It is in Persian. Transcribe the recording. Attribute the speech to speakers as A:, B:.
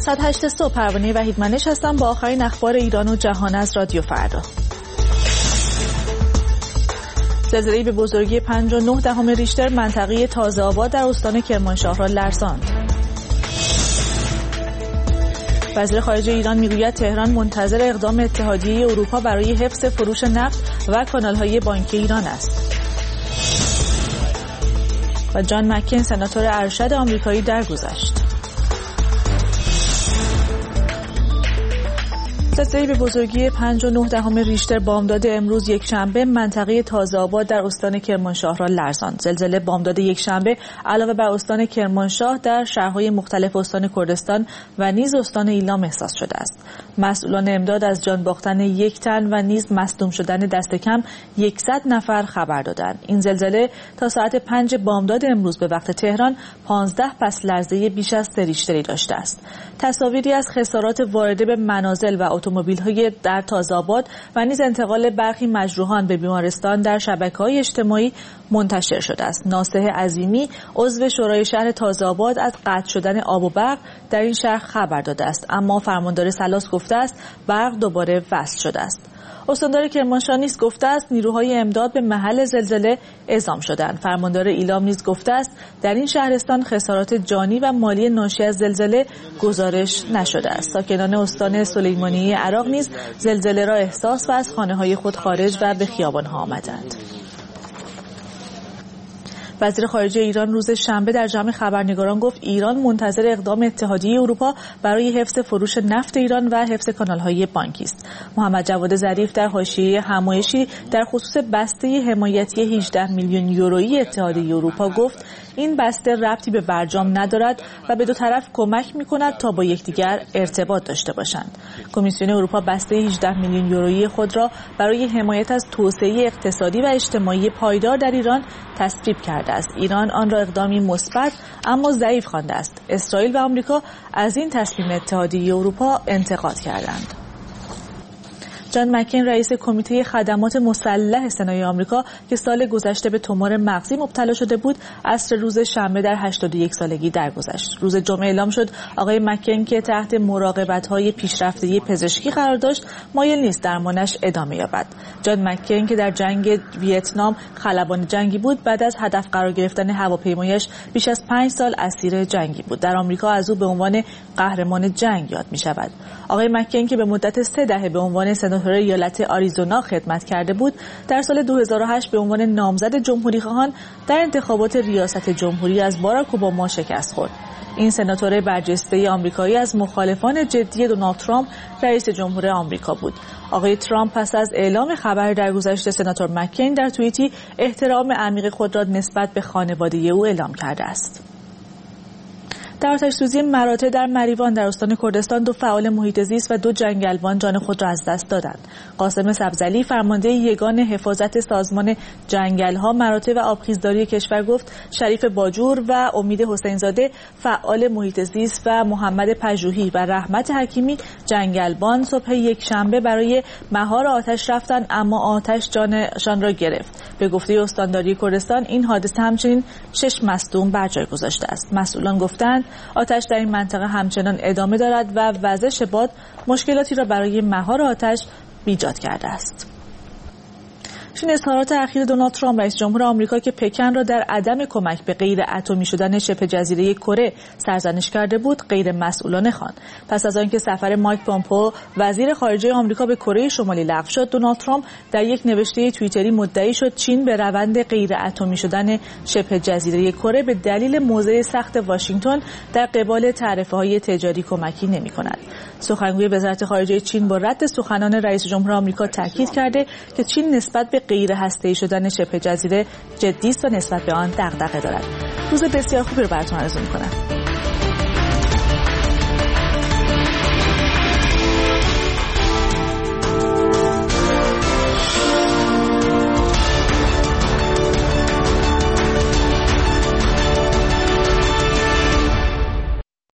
A: ساعت 8 صبح پروانه وحیدمنش هستم با آخرین اخبار ایران و جهان از رادیو فردا. زلزله‌ای به بزرگی 5.9 ریشتر منطقه تازه آباد در استان کرمانشاه را لرزاند. وزیر خارجه ایران میگوید تهران منتظر اقدام اتحادیه اروپا برای حفظ فروش نفت و کانال‌های بانکی ایران است. و جان مکین سناتور ارشد آمریکایی درگذشت. زلزله‌ای به بزرگی 5.9 ریشتر بامداد امروز یکشنبه منطقه تازه آباد در استان کرمانشاه را لرزاند. زلزله بامداد یکشنبه علاوه بر استان کرمانشاه در شهرهای مختلف استان کردستان و نیز استان ایلام احساس شده است. مسئولان امداد از جان باختن 1 تن و نیز مصدوم شدن دست کم 100 نفر خبر دادند. این زلزله تا ساعت 5 بامداد امروز به وقت تهران 15 پس لرزه بیش از 3 ریشتری داشته است. تصاویری از خسارات وارده به منازل و اتومبیل‌های در تازه آباد و نیز انتقال برخی مجروحان به بیمارستان در شبکه‌های اجتماعی منتشر شده است. ناصح عظیمی عضو شورای شهر تازه آباد از قطع شدن آب و برق در این شهر خبر داده است، اما فرماندار سلاس گفته است برق دوباره وصل شده است. استاندار کرمانشاه نیز گفته است نیروهای امداد به محل زلزله اعزام شدند. فرماندار ایلام نیز گفته است در این شهرستان خسارات جانی و مالی ناشی از زلزله گزارش نشده است. ساکنان استان سلیمانیه عراق نیز زلزله را احساس و از خانه‌های خود خارج و به خیابان‌ها آمدند. وزیر خارجه ایران روز شنبه در جمع خبرنگاران گفت ایران منتظر اقدام اتحادیه اروپا برای حفظ فروش نفت ایران و حفظ کانال‌های بانکی است. محمد جواد ظریف در حاشیه همایشی در خصوص بسته حمایتی 18 میلیون یورویی اتحادیه اروپا گفت این بسته ربطی به برجام ندارد و به دو طرف کمک می‌کند تا با یکدیگر ارتباط داشته باشند. کمیسیون اروپا بسته 18 میلیون یورویی خود را برای حمایت از توسعه اقتصادی و اجتماعی پایدار در ایران تصویب کرده است. ایران آن را اقدامی مثبت اما ضعیف خوانده است. اسرائیل و آمریکا از این تصمیم اتحادیه اروپا انتقاد کردند. جان مکین رئیس کمیته خدمات مسلح سنای آمریکا که سال گذشته به تومور مغزی مبتلا شده بود عصر روز شنبه در 81 سالگی درگذشت. روز جمعه اعلام شد آقای مکین که تحت مراقبت‌های پیشرفته پزشکی قرار داشت مایل نیست درمانش ادامه یابد. جان مکین که در جنگ ویتنام خلبان جنگی بود بعد از هدف قرار گرفتن هواپیمایش بیش از 5 سال اسیر جنگی بود. در آمریکا از او به عنوان قهرمان جنگ یاد می‌شود. آقای مکین که به مدت 3 دهه به عنوان سناتور ایالت آریزونا خدمت کرده بود در سال 2008 به عنوان نامزد جمهوری‌خواهان در انتخابات ریاست جمهوری از باراک اوباما شکست خورد. این سناتور برجسته آمریکایی از مخالفان جدی دونالد ترامپ رئیس جمهور آمریکا بود. آقای ترامپ پس از اعلام خبر درگذشت سناتور مکین در توییتی احترام عمیق خود را نسبت به خانواده او اعلام کرده است. در آتش‌سوزی مراتع در مریوان در استان کردستان 2 فعال محیط زیست و 2 جنگلبان جان خود را از دست دادند. قاسم سبزعلی فرمانده یگان حفاظت سازمان جنگل‌ها، مراتع و آبخیزداری کشور گفت شریف باجور و امید حسینزاده فعال محیط زیست و محمد پژوهی و رحمت حکیمی جنگلبان صبح یکشنبه برای مهار آتش رفتند اما آتش جانشان را گرفت. به گفته استانداری کردستان این حادثه همچنین 6 مصدوم بر جای گذاشته است. مسئولان گفتند آتش در این منطقه همچنان ادامه دارد و وزش باد مشکلاتی را برای مهار آتش ایجاد کرده است. این اظهارات اخیر دونالد ترامپ رئیس جمهور آمریکا که پکن را در عدم کمک به غیر اتمی شدن شبه جزیره کره سرزنش کرده بود غیر مسئولانه خواند. پس از آنکه سفر مایک پامپئو وزیر خارجه آمریکا به کره شمالی لغو شد، دونالد ترامپ در یک نوشته توییتری مدعی شد چین به روند غیر اتمی شدن شبه جزیره کره به دلیل موضع سخت واشنگتن در قبال تعرفه‌های تجاری کمکی نمی‌کند. سخنگوی وزارت خارجه چین با رد سخنان رئیس جمهور آمریکا تاکید کرده که چین نسبت به غیر هسته‌ای شدن شبه جزیره جدی است و نسبت به آن دغدغه دارد. روز بسیار خوبی رو براتون آرزو می‌کنم.